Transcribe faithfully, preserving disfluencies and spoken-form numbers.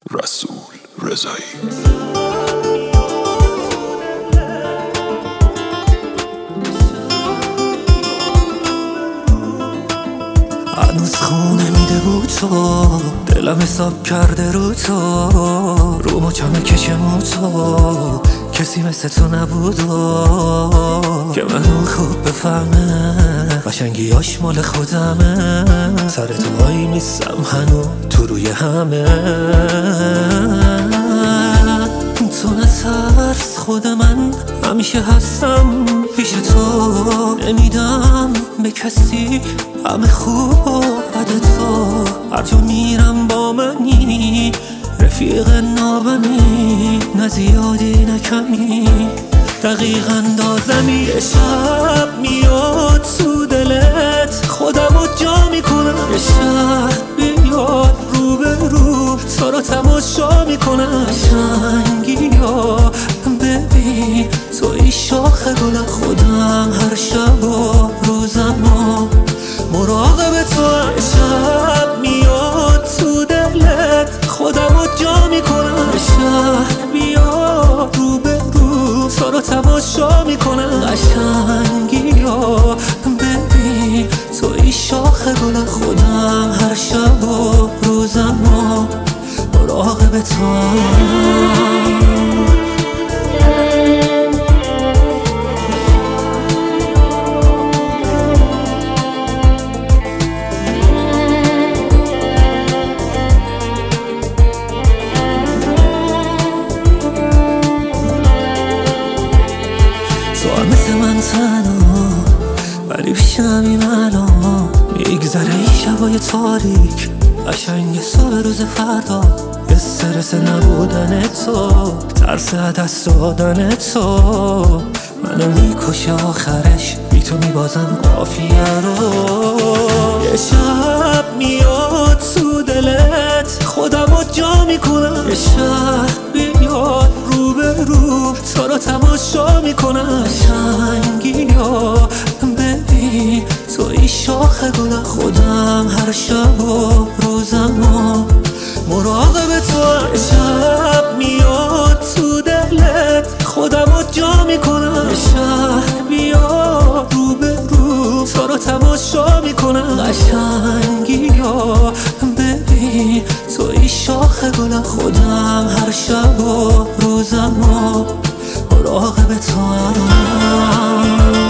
رسول رضایی. هنوز خونه میده بود تو، دلم حساب کرده رو تو، رو مچمه کشم تو، کسی مثل تو نبود که منو خوب بفهمه، قشنگیاش مال خودمه، سر تو وای میستم هنو تو روی همه. تو نترس خود من همیشه هستم پیش تو، نمیدم به کسی همه خوب و بد تو، هر جا میرم با منی رفیق نابمی، نه زیادی نه کمی دقیق اندازمی. یه شب میاد تو دلت خودمو جا میکنم، یه شب بیاد رو به رو تو رو تماشا میکنم، قشنگی ها ببین توی شاخ گل خودم، هر شب و روزم و مراقب تو. یه شب میاد تو دلت خودمو جا میکنم، یه شب بیاد رو به رو تو رو تماشا میکنم، قشنگی ها ببین توی شاخ گل خودم، هر شب و روزم و مراقب تو. تو هم مثل من تنها ولی پیشمی منو، میگذره این شبای تاریک قشنگ صبح روز فردا، استرس نبودن تو، ترس دست دادن تو منو میکشه آخرش، بی تو میبازم قافیه رو. یه شب میاد تو دلت خودمو جا میکنم، یه شب بیاد رو به رو تو رو تماشا میکنم، قشنگی ها ببین توی شاخ گل خودم، هر شب و روزم و مراقب تو. شب میاد تو دلت خودمو جا میکنم، شب بیاد رو به رو تو رو تماشا میکنم، قشنگی ها ببین توی شاخ گل خودم، هر شب و روزم و مراقب تو.